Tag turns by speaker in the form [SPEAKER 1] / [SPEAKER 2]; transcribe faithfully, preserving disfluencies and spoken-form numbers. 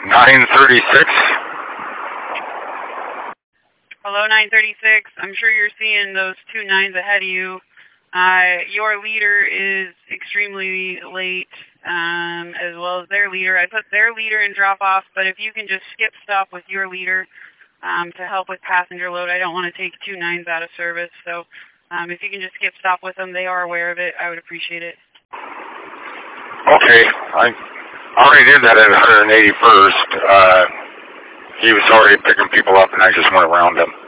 [SPEAKER 1] nine thirty-six.
[SPEAKER 2] Hello, nine thirty-six. I'm sure you're seeing those two nines ahead of you. Uh, your leader is extremely late, um, as well as their leader. I put their leader in drop-off, but if you can just skip stop with your leader um, to help with passenger load. I don't want to take two nines out of service, so um, if you can just skip stop with them, they are aware of it. I would appreciate it.
[SPEAKER 1] Okay, I already did that at one hundred eighty-first. Uh, he was already picking people up, and I just went around him.